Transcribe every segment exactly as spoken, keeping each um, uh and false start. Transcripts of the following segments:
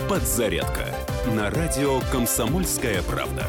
Подзарядка на радио «Комсомольская правда».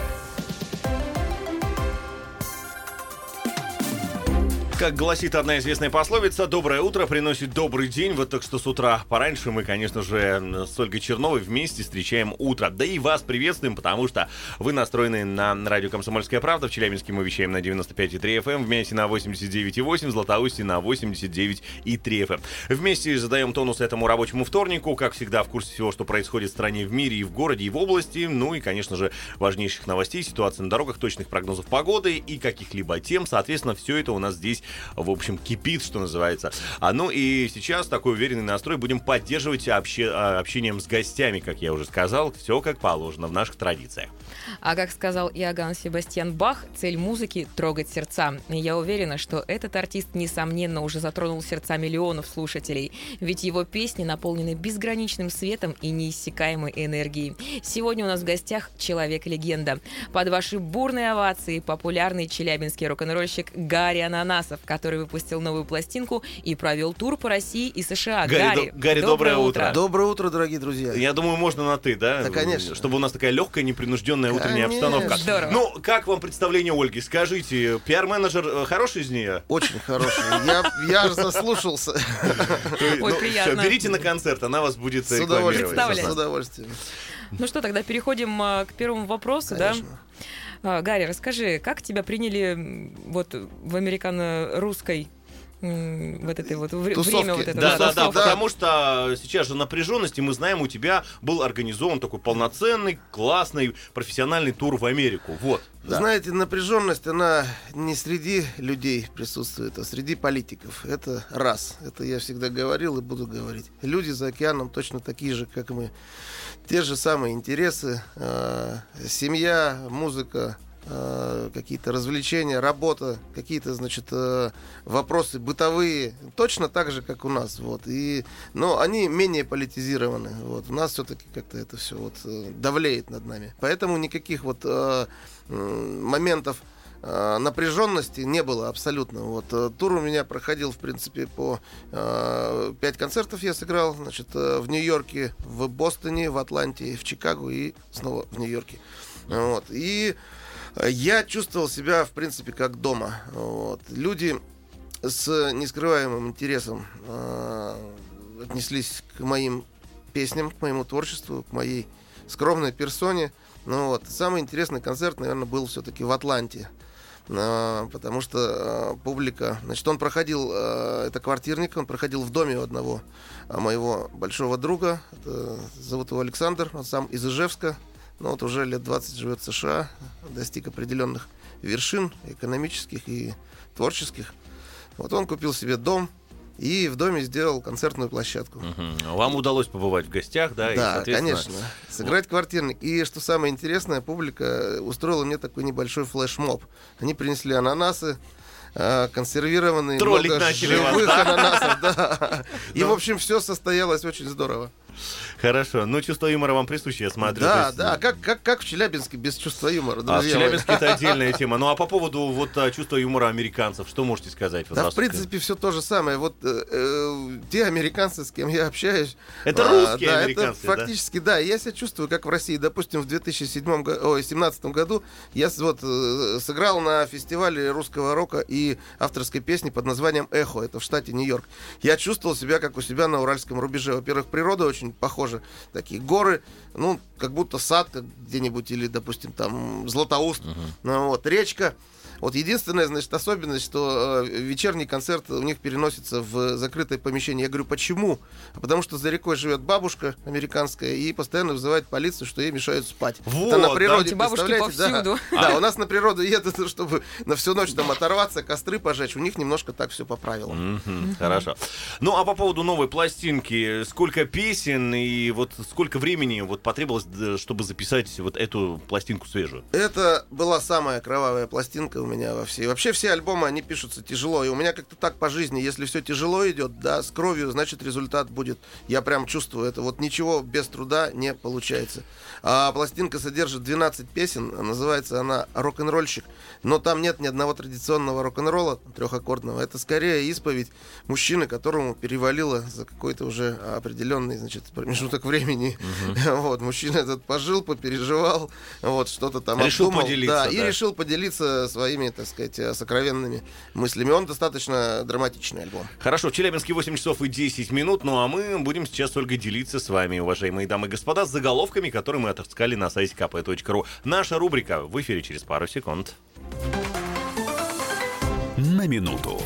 Как гласит одна известная пословица, доброе утро приносит добрый день. Вот так что с утра пораньше мы, конечно же, с Ольгой Черновой вместе встречаем утро. Да и вас приветствуем, потому что вы настроены на радио «Комсомольская правда». В Челябинске мы вещаем на девяносто пять и три эф эм, в Мясе на восемьдесят девять и восемь, в Златоусте на восемьдесят девять и три эф эм. Вместе задаем тонус этому рабочему вторнику. Как всегда, в курсе всего, что происходит в стране, в мире, и в городе, и в области. Ну и, конечно же, важнейших новостей, ситуации на дорогах, точных прогнозов погоды и каких-либо тем. Соответственно, все это у нас здесь, в общем, кипит, что называется. А ну и сейчас такой уверенный настрой будем поддерживать обще- общением с гостями, как я уже сказал. Все как положено в наших традициях. А как сказал Иоганн Себастьян Бах, цель музыки — трогать сердца. И я уверена, что этот артист, несомненно, уже затронул сердца миллионов слушателей. Ведь его песни наполнены безграничным светом и неиссякаемой энергией. Сегодня у нас в гостях человек-легенда. Под ваши бурные овации популярный челябинский рок-н-ролльщик Гарри Ананасов, который выпустил новую пластинку и провел тур по России и США. Гарри, Гарри, до, Гарри доброе, доброе утро. утро. Доброе утро, дорогие друзья. Я думаю, можно на «ты», да? Да, конечно. Чтобы у нас такая легкая, непринужденная утренняя обстановка. Здорово. Ну, как вам представление Ольги? Скажите, пиар-менеджер хороший из нее? Очень хороший. Я, я аж заслушался. Ой, приятно. Берите на концерт, она вас будет с удовольствием. С удовольствием. Ну что, тогда переходим к первому вопросу, да? Гарри, расскажи, как тебя приняли вот в американо-русской вот этой вот Тусовки. время вот это, да, да, да, да, потому что сейчас же напряженность, и мы знаем, у тебя был организован такой полноценный, классный, профессиональный тур в Америку. Вот. Да. Знаете, напряженность, она не среди людей присутствует, а среди политиков. Это раз. Это я всегда говорил и буду говорить. Люди за океаном точно такие же, как мы. Те же самые интересы, э, семья, музыка, какие-то развлечения, работа, какие-то, значит, вопросы бытовые, точно так же, как у нас, вот. И, но они менее политизированы, вот. У нас все-таки как-то это все вот давлеет над нами, поэтому никаких вот э, моментов э, напряженности не было абсолютно. Вот. Тур у меня проходил, в принципе, по э, пять концертов я сыграл, значит, в Нью-Йорке, в Бостоне, в Атланте, в Чикаго и снова в Нью-Йорке. Вот. И я чувствовал себя, в принципе, как дома. Вот. Люди с нескрываемым интересом э, отнеслись к моим песням, к моему творчеству, к моей скромной персоне. Ну, вот. Самый интересный концерт, наверное, был все-таки в Атланте. Э, потому что э, публика... Значит, он проходил... Э, это квартирник, он проходил в доме у одного э, моего большого друга. Это, зовут его Александр, он сам из Ижевска. Но вот уже лет двадцать живет в США, достиг определенных вершин экономических и творческих. Вот он купил себе дом и в доме сделал концертную площадку. Угу. Вам удалось побывать в гостях, да? Да, и, соответственно... конечно. Сыграть вот. Квартирник. И что самое интересное, публика устроила мне такой небольшой флешмоб. Они принесли ананасы, консервированные, троллить много начали живых вас, да? ананасов. Да. И, в общем, все состоялось очень здорово. Хорошо. Ну, чувство юмора вам присуще, я смотрю. Да, есть... да. Как, как, как в Челябинске без чувства юмора, друзья? А в Челябинске это отдельная тема. Ну, а по поводу вот чувства юмора американцев, что можете сказать? Да, вот, в принципе, все то же самое. Вот э, э, те американцы, с кем я общаюсь... Это а, русские да, американцы, это фактически, да? да. Я себя чувствую, как в России. Допустим, в две тысячи семнадцатом году я вот э, сыграл на фестивале русского рока и авторской песни под названием «Эхо». Это в штате Нью-Йорк. Я чувствовал себя, как у себя на уральском рубеже. Во-первых, природа очень похожа. Такие горы, ну, как будто сад как где-нибудь, или, допустим, там Златоуст, uh-huh. ну, вот, речка. Вот единственная, значит, особенность, что э, вечерний концерт у них переносится в закрытое помещение. Я говорю, почему? Потому что за рекой живет бабушка американская и постоянно вызывает полицию, что ей мешают спать. Вот, это на природе, да? Представляете? Да, да, у нас на природу едут, чтобы на всю ночь там оторваться, костры пожечь. У них немножко так все по правилам. Mm-hmm. Хорошо. Ну, а по поводу новой пластинки, сколько песен и вот сколько времени вот потребовалось, чтобы записать вот эту пластинку свежую? Это была самая кровавая пластинка меня во все. И вообще все альбомы, они пишутся тяжело. И у меня как-то так по жизни, если все тяжело идет, да, с кровью, значит результат будет. Я прям чувствую это. Вот ничего без труда не получается. А пластинка содержит двенадцать песен, называется она «Рок-н-ролльщик». Но там нет ни одного традиционного рок-н-ролла трехаккордного. Это скорее исповедь мужчины, которому перевалило за какой-то уже определенный, значит, промежуток времени. Uh-huh. Вот, мужчина этот пожил, попереживал, вот, что-то там решил обдумал. поделиться, да, да. И решил поделиться своими, так сказать, сокровенными мыслями. Он достаточно драматичный альбом. Хорошо, в Челябинске восемь часов и десять минут, ну а мы будем сейчас только делиться с вами, уважаемые дамы и господа, с заголовками, которые мы отыскали на сайте ка пэ точка ру. Наша рубрика в эфире через пару секунд. На минуту.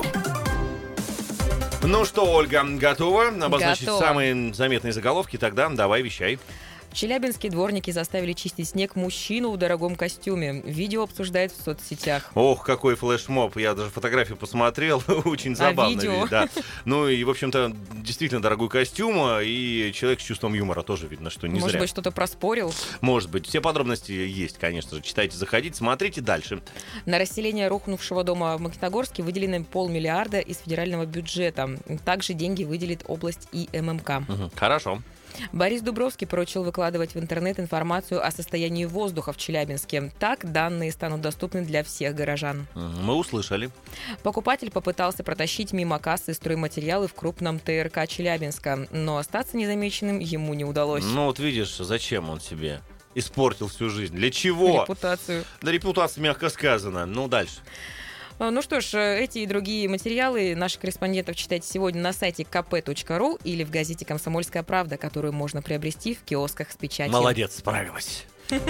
Ну что, Ольга, готова обозначить Готова. самые заметные заголовки? Тогда давай, вещай. В Челябинске дворники заставили чистить снег мужчину в дорогом костюме. Видео обсуждают в соцсетях. Ох, какой флешмоб. Я даже фотографию посмотрел. Очень забавно. видео? Ведь, да. Ну и, в общем-то, действительно дорогой костюм. И человек с чувством юмора тоже видно, что не Может зря. быть, что-то проспорил? Может быть. Все подробности есть, конечно же. Читайте, заходите, смотрите дальше. На расселение рухнувшего дома в Магнитогорске выделены полмиллиарда из федерального бюджета. Также деньги выделит область и эм эм ка. Угу. Хорошо. Борис Дубровский поручил выкладывать в интернет информацию о состоянии воздуха в Челябинске. Так данные станут доступны для всех горожан. Мы услышали. Покупатель попытался протащить мимо кассы стройматериалы в крупном тэ эр ка Челябинска, но остаться незамеченным ему не удалось. Ну вот видишь, зачем он себе испортил всю жизнь? Для чего? Репутацию. Да, репутация, мягко сказано. Ну, дальше. Ну что ж, эти и другие материалы наших корреспондентов читайте сегодня на сайте ка пэ точка ру или в газете «Комсомольская правда», которую можно приобрести в киосках с печатью. Молодец, справилась.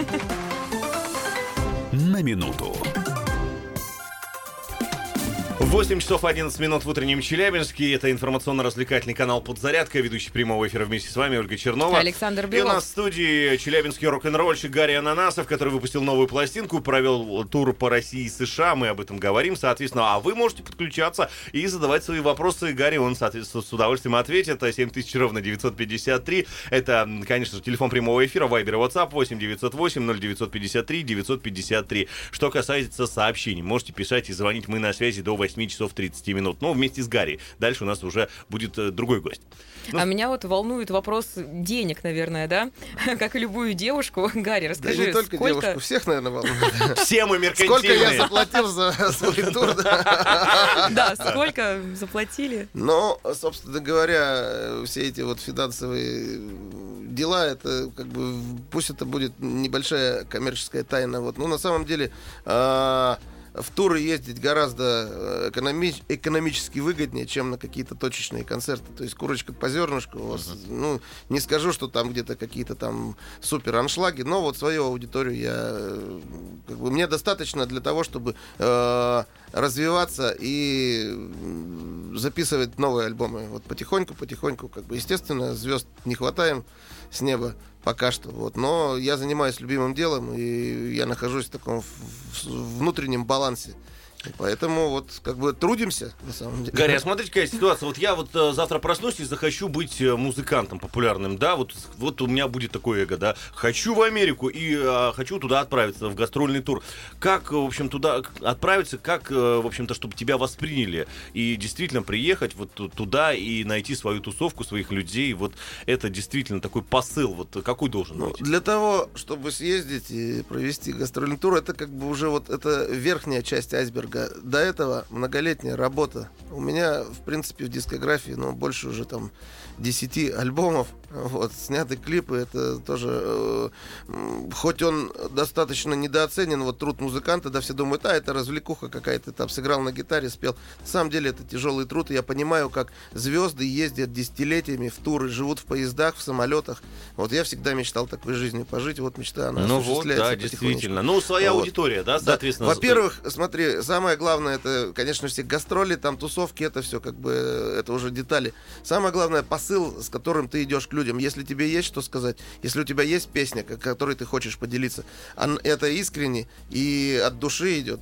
На минуту. восемь часов одиннадцать минут в утреннем Челябинске. Это информационно-развлекательный канал «Подзарядка». Ведущий прямого эфира вместе с вами Ольга Чернова. Александр И у Белов. нас в студии челябинский рок-н-ролльщик Гарри Ананасов, который выпустил новую пластинку, провел тур по России и США. Мы об этом говорим, соответственно. А вы можете подключаться и задавать свои вопросы. Гарри, он, соответственно, с удовольствием ответит. семь тысяч ровно девятьсот пятьдесят три. Это, конечно же, телефон прямого эфира, Вайбер и WhatsApp восемь девятьсот восемь ноль девятьсот пятьдесят три девятьсот пятьдесят три. Что касается сообщений, можете писать и звонить. Мы на связи до восемь часов тридцать минут. Но вместе с Гарри. Дальше у нас уже будет э, другой гость. Ну, а меня вот волнует вопрос денег, наверное, да? Как и любую девушку. Гарри, расскажи, Да не только сколько... девушку, всех, наверное, волнует. все мы Сколько я меркантильные. заплатил за свой тур, да? Да, сколько заплатили? Но, собственно говоря, все эти вот финансовые дела, это как бы, пусть это будет небольшая коммерческая тайна. Вот. Но на самом деле а, в туры ездить гораздо экономи- экономически выгоднее, чем на какие-то точечные концерты. То есть курочка по зернышку. У вас, uh-huh. ну, не скажу, что там где-то какие-то там супер аншлаги, но вот свою аудиторию я... Как бы, мне достаточно для того, чтобы э, развиваться и записывать новые альбомы. Вот потихоньку, потихоньку. Как бы, естественно, звезд не хватаем с неба пока что. Вот. Но я занимаюсь любимым делом, и я нахожусь в таком в, в внутреннем балансе. И поэтому вот как бы трудимся, на самом деле. Гарри, а смотрите, какая ситуация. Вот я вот э, завтра проснусь и захочу быть э, музыкантом популярным, да, вот, вот у меня будет такое эго, да. Хочу в Америку и э, хочу туда отправиться, в гастрольный тур. Как, в общем, туда отправиться, как, э, в общем-то, чтобы тебя восприняли и действительно приехать вот туда и найти свою тусовку, своих людей. Вот это действительно такой посыл, вот какой должен Ну, быть? для того, чтобы съездить и провести гастрольный тур, это как бы уже вот это верхняя часть айсберга. До этого многолетняя работа. У меня, в принципе, в дискографии, ну, больше уже там десяти альбомов. Вот, сняты клипы, это тоже... Э, хоть он достаточно недооценен, вот труд музыканта, да, все думают, а, это развлекуха какая-то, там, сыграл на гитаре, спел. На самом деле это тяжелый труд, и я понимаю, как звезды ездят десятилетиями в туры, живут в поездах, в самолетах. Вот я всегда мечтал такой жизнью пожить, вот мечта, она Ну вот, да, действительно. Ну, своя вот. аудитория, да, соответственно. Да. Во-первых, смотри, самое главное, это, конечно, все гастроли, там, тусовки, это все, как бы, это уже детали. Самое главное, посыл, с которым ты идешь к людям. Если тебе есть что сказать, если у тебя есть песня, которой ты хочешь поделиться, это искренне и от души идет,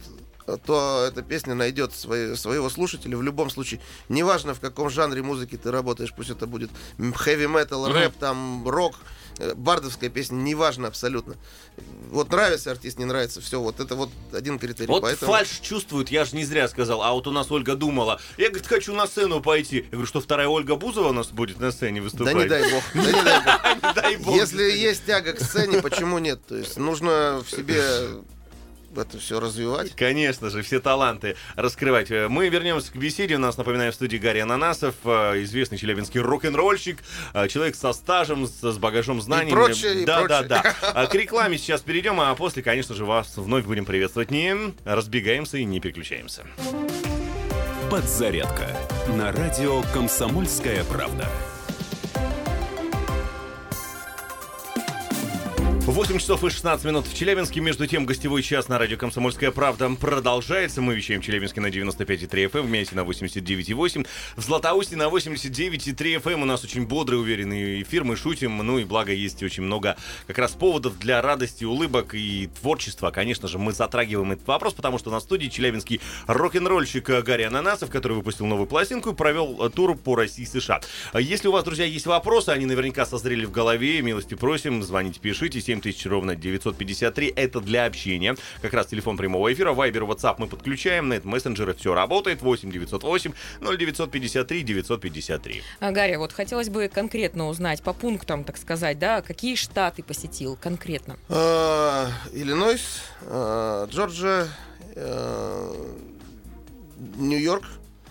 то эта песня найдет свои, своего слушателя в любом случае. Неважно, в каком жанре музыки ты работаешь, пусть это будет хэви-метал, рэп, там, рок, бардовская песня, неважно абсолютно. Вот нравится артист, не нравится, все, вот это вот один критерий. Вот Поэтому... фальшь чувствуют, я же не зря сказал, а вот у нас Ольга думала, я, говорит, хочу на сцену пойти. Я говорю, что вторая Ольга Бузова у нас будет на сцене выступать? Да не дай бог, да не дай бог. Не дай бог. Если есть тяга к сцене, почему нет? То есть нужно в себе это все развивать. Конечно же, все таланты раскрывать. Мы вернемся к беседе. У нас, напоминаю, в студии Гарри Ананасов, известный челябинский рок-н-ролльщик, человек со стажем, с багажом знаний. И прочее, да, и да, прочее. да. К рекламе сейчас перейдем, а после, конечно же, вас вновь будем приветствовать. Не разбегаемся и не переключаемся. Подзарядка на радио «Комсомольская правда». восемь часов и шестнадцать минут в Челябинске. Между тем, гостевой час на радио «Комсомольская правда» продолжается. Мы вещаем в Челябинске на девяносто пять и три эф эм, в Мясе на восемьдесят девять и восемь, в Златоусте на восемьдесят девять и три эф эм. У нас очень бодрый, уверенный эфир, мы шутим. Ну и благо есть очень много как раз поводов для радости, улыбок и творчества. Конечно же, мы затрагиваем этот вопрос, потому что на студии челябинский рок-н-ролльщик Гарри Ананасов, который выпустил новую пластинку и провел тур по России и США. Если у вас, друзья, есть вопросы, они наверняка созрели в голове, милости просим, звоните, пишите, семь тысяч ровно девятьсот пятьдесят три, это для общения. Как раз телефон прямого эфира, Вайбер, WhatsApp мы подключаем, на этом мессенджеры все работает, восемь девятьсот восемь ноль девятьсот пятьдесят три девятьсот пятьдесят три. А, Гарри, вот хотелось бы конкретно узнать, по пунктам, так сказать, да, какие штаты посетил конкретно? А, Иллинойс, а, Джорджия, а, Нью-Йорк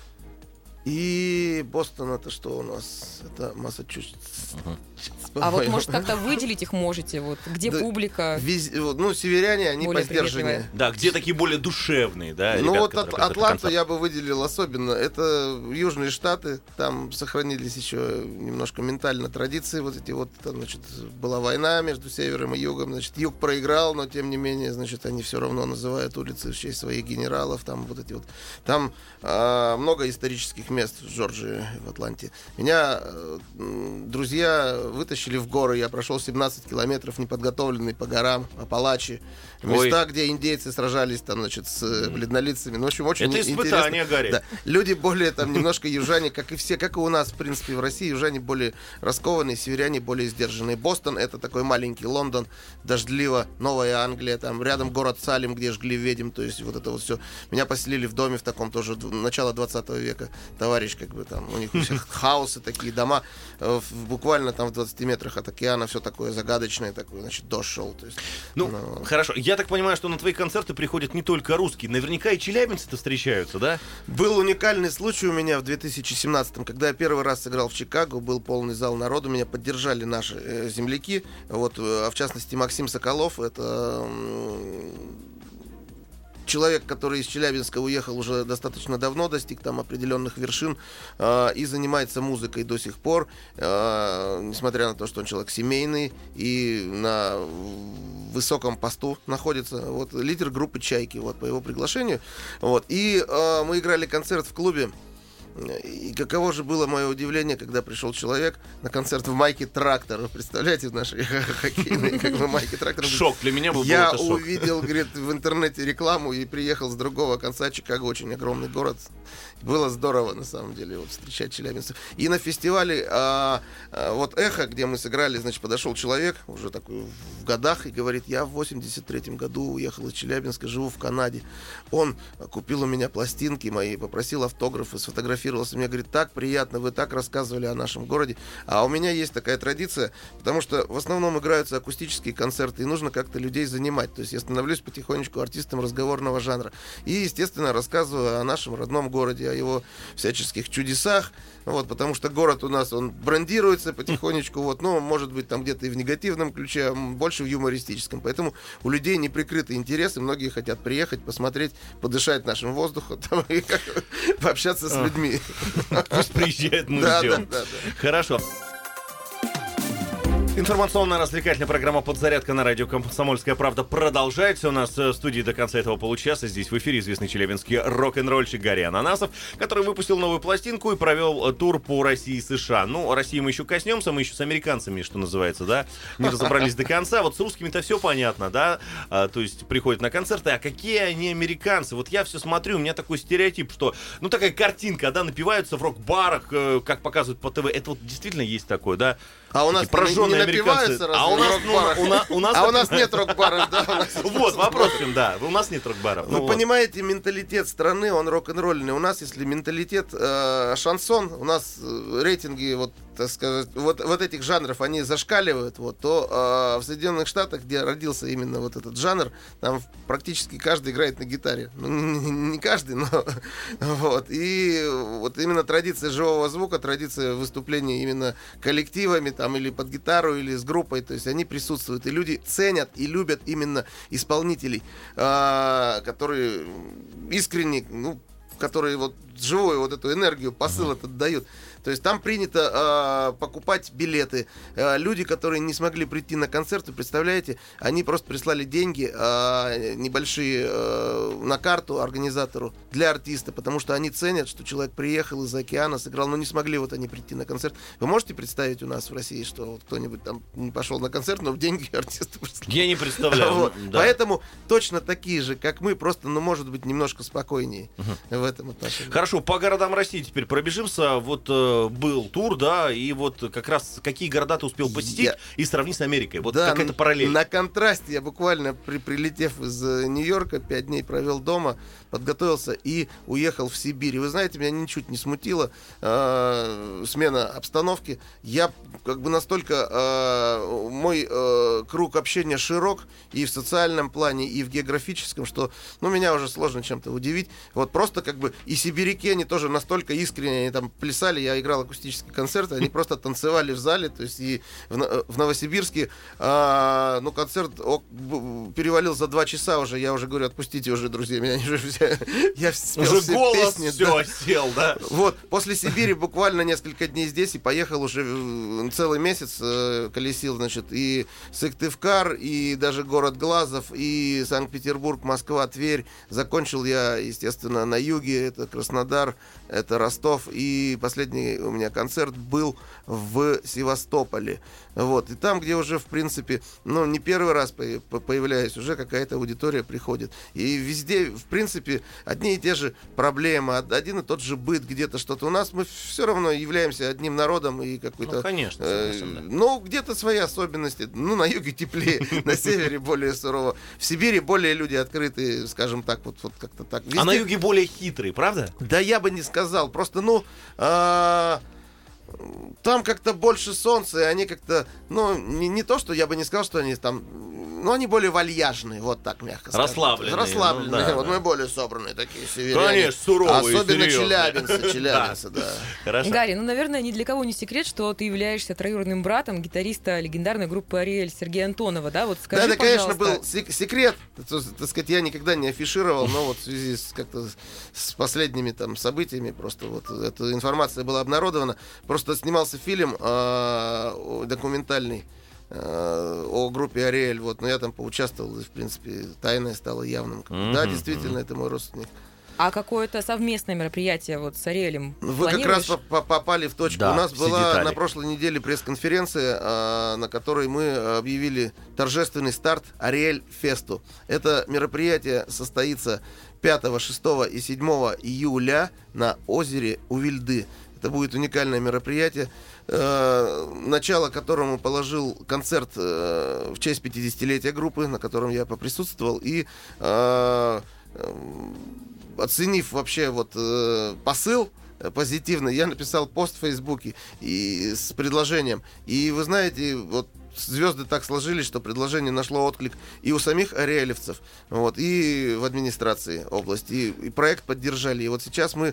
и Бостон. Это что у нас? Это Массачусетс. Uh-huh. А вот, может, как-то выделить их можете? Вот, где да, публика? Вез... Ну, северяне, они поддержанные. Да, где такие более душевные, да? Ну, ребят, вот от, Атланту я бы выделил особенно. Это Южные Штаты. Там сохранились еще немножко ментально традиции. Вот эти вот, там, значит, была война между севером и югом. Значит, юг проиграл, но тем не менее, значит, они все равно называют улицы в честь своих генералов. Там вот эти вот. Там а, много исторических мест в Джорджии, в Атланте. Меня а, друзья вытащили в горы, я прошел семнадцать километров неподготовленный по горам, Апалачи, места, Ой. где индейцы сражались там, значит, с бледнолицами. Ну, в общем, очень Это испытание, Гарри. Да. Люди более там немножко южане, как и все, как и у нас, в принципе, в России, южане более раскованные, северяне более сдержанные. Бостон — это такой маленький Лондон, дождливо, Новая Англия, там рядом город Салем, где жгли ведьм, то есть вот это вот все. Меня поселили в доме в таком тоже, начало двадцатого века, товарищ, как бы там, у них у всех хаосы такие, дома, буквально там в двадцати метрах от океана, все такое загадочное, такое, значит, дождь шел. То есть, ну, ну, хорошо. Я так понимаю, что на твои концерты приходят не только русские. Наверняка и челябинцы-то встречаются, да? Был уникальный случай у меня в две тысячи семнадцатом, когда я первый раз сыграл в Чикаго, был полный зал народу, меня поддержали наши э, земляки, вот, а в частности Максим Соколов, это... Э, человек, который из Челябинска уехал уже достаточно давно, достиг там определенных вершин э, и занимается музыкой до сих пор, э, несмотря на то, что он человек семейный и на высоком посту находится. Вот, лидер группы «Чайки», вот, по его приглашению. Вот, и э, мы играли концерт в клубе. И каково же было мое удивление, когда пришел человек на концерт в майке «Трактор». Представляете, в нашей хоккейной как бы майке «Трактор». Шок для меня был. Я увидел, говорит, в интернете рекламу и приехал с другого конца. Чикаго очень огромный город. Было здорово, на самом деле, вот, встречать челябинцев. И на фестивале а, а, вот «Эхо», где мы сыграли, значит, подошел человек, уже такой в годах, и говорит: я в восемьдесят третьем году уехал из Челябинска, живу в Канаде. Он купил у меня пластинки мои, попросил автографы, сфотографировался. Мне говорит: так приятно, вы так рассказывали о нашем городе. А у меня есть такая традиция, потому что в основном играются акустические концерты, и нужно как-то людей занимать. То есть я становлюсь потихонечку артистом разговорного жанра. И, естественно, рассказываю о нашем родном городе, о его всяческих чудесах, вот, потому что город у нас, он брендируется потихонечку, вот, но может быть там где-то и в негативном ключе, а больше в юмористическом, поэтому у людей неприкрытый интерес, и многие хотят приехать, посмотреть, подышать нашим воздухом там, и пообщаться с людьми. Пусть приезжают, мы ждем. Хорошо. Информационно-развлекательная программа «Подзарядка» на радио «Комсомольская правда» продолжается. У нас в студии до конца этого получаса. Здесь в эфире известный челябинский рок-н-ролльщик Гарри Ананасов, который выпустил новую пластинку и провел тур по России и США. Ну, России мы еще коснемся, мы еще с американцами, что называется, да, не разобрались до конца. Вот с русскими-то все понятно, да, а, то есть приходят на концерты. А какие они американцы? Вот я все смотрю, у меня такой стереотип, что, ну, такая картинка, да, напиваются в рок-барах, как показывают по ТВ. Это вот действительно есть такое, да? А у нас не, не американцы. напиваются, А у нас, разве, в ну, рок-барах? у на- у нас А у нас напи- нет рок-баров, да? у нас- Вот, вопрос в чем, да. У нас нет рок-баров. Вы Ну вот. понимаете, менталитет страны, он рок-н-ролльный. У нас, если менталитет э, шансон, у нас э, рейтинги, вот, так сказать, вот, вот этих жанров, они зашкаливают, вот, то э, в Соединенных Штатах, где родился именно вот этот жанр, там практически каждый играет на гитаре. Ну, не, не каждый, но вот. И вот именно традиция живого звука, традиция выступления именно коллективами там, или под гитару, или с группой, то есть они присутствуют. И люди ценят и любят именно исполнителей, э, которые искренне, ну, которые вот живую вот эту энергию, посыл этот дают. То есть там принято э, покупать билеты. Э, люди, которые не смогли прийти на концерт, вы представляете, они просто прислали деньги э, небольшие э, на карту организатору для артиста, потому что они ценят, что человек приехал из-за океана, сыграл, но не смогли вот они прийти на концерт. Вы можете представить у нас в России, что вот кто-нибудь там не пошел на концерт, но в деньги артисту прислали? Я не представляю. Вот. ну, да. Поэтому точно такие же, как мы, просто, ну, может быть, немножко спокойнее в этом отношении. Хорошо, по городам России теперь пробежимся. Вот э, был тур, да, и вот как раз какие города ты успел посетить Я- и сравнить с Америкой. Вот Да, какая-то н- параллель. На контрасте я буквально, при, прилетев из э, Нью-Йорка, пять дней провел дома, подготовился и уехал в Сибирь. И вы знаете, меня ничуть не смутила э, смена обстановки. Я как бы настолько... э, мой э, круг общения широк и в социальном плане, и в географическом, что, ну, меня уже сложно чем-то удивить. Вот просто как бы и сибиряки, они тоже настолько искренне, они там плясали, я играл акустический концерт, они просто танцевали в зале, то есть и в, Но- в Новосибирске, а, ну, концерт о, б- перевалил за два часа уже, я уже говорю, отпустите уже, друзья, меня уже все, я спел Уже все голос песни, все да. сел, да? Вот, после Сибири буквально несколько дней здесь и поехал уже э, целый месяц э, колесил, значит, и Сыктывкар, и даже город Глазов, и Санкт-Петербург, Москва, Тверь. Закончил я, естественно, на юге, это Краснодар, это Ростов, и последний у меня концерт был в Севастополе. Вот, и там, где уже, в принципе, ну, не первый раз по- по- появляюсь, уже какая-то аудитория приходит. И везде, в принципе, одни и те же проблемы, од- один и тот же быт, где-то что-то. У нас мы все равно являемся одним народом и какой-то... Ну, конечно, э, согласен, да. ну, где-то свои особенности. Ну, на юге теплее, на севере более сурово. В Сибири более люди открытые, скажем так, вот, вот как-то так. А на Везде- юге более хитрый, правда? Да я бы не сказал. Просто, ну... а, там как-то больше солнца, и они как-то, ну, не, не то, что я бы не сказал, что они там, ну, они более вальяжные, вот так мягко сказать. Расслабленные, Расслабленные, ну, да, вот да. мы более собранные такие северяне. Конечно, суровые, Особенно серьезные. челябинцы, челябинцы, да. Хорошо. Гарри, ну, наверное, ни для кого не секрет, что ты являешься троюродным братом гитариста легендарной группы «Ариэль» Сергея Антонова, да? Вот скажи, Да, это, конечно, пожалуйста. был сек- секрет, то- так сказать, я никогда не афишировал, но вот в связи с, как-то с последними там событиями просто вот эта информация была обнародована. Просто снимался фильм э, о- документальный э, о группе «Ариэль», вот, но я там поучаствовал, и, в принципе, тайное стало явным. Мгм, Да, действительно, это мой родственник. А какое-то совместное мероприятие вот с «Ариэлем» Вы как планируешь? раз по- по- попали в точку. Да, У нас все была детали. на прошлой неделе пресс-конференция, а, на которой мы объявили торжественный старт «Ариэль Фесту». Это мероприятие состоится пятого, шестого и седьмого июля на озере Увильды. Это будет уникальное мероприятие, э, начало которому положил концерт э, в честь пятидесятилетия группы, на котором я поприсутствовал. И э, э, оценив вообще вот э, посыл э, позитивный, я написал пост в Фейсбуке и с предложением. И вы знаете, вот звезды так сложились, что предложение нашло отклик и у самих ариэлевцев, вот, и в администрации области. И, и проект поддержали. И вот сейчас мы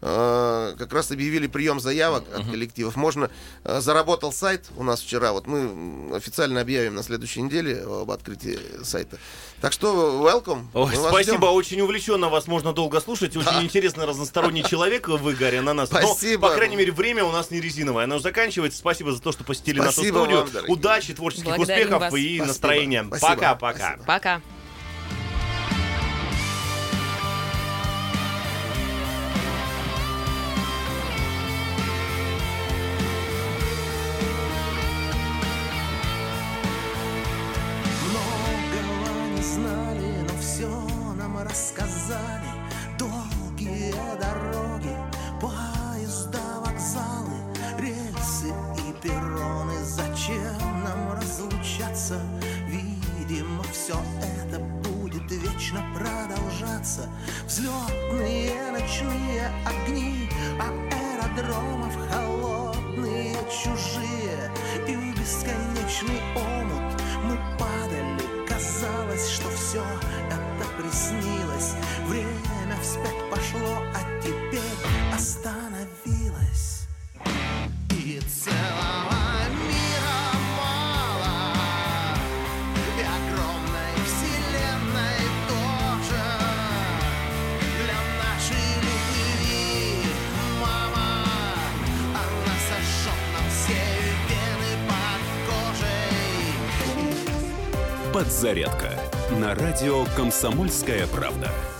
э, как раз объявили прием заявок от коллективов. Можно, э, заработал сайт у нас вчера. Вот мы официально объявим на следующей неделе об открытии сайта. Так что welcome. Ой, Мы вас спасибо, ждем. очень увлеченно вас можно долго слушать. Очень интересный, разносторонний человек вы, Гарри, на нас. Спасибо. Но, по крайней мере, время у нас не резиновое. Оно заканчивается. Спасибо за то, что посетили Спасибо нашу студию. вам, дорогие. Удачи, творческих Благодарим успехов вас. и Спасибо. настроения. Спасибо. Пока-пока. Спасибо. Пока. Многого не знали, но все нам рассказали. Долгие дороги, поезда, вокзалы, рельсы и перроны. Зачем нам разлучаться. Видимо, все это будет вечно продолжаться. Взлетные ночные огни аэродромов холодные, чужие, и в бесконечный омут мы падали. Казалось, что все это приснилось. Время вспять пошло, а теперь остановилось. И целого мира мало, и огромной вселенной тоже. Для нашей любви, мама, она сожжет нам все вены под кожей. Подзарядка на радио «Комсомольская правда».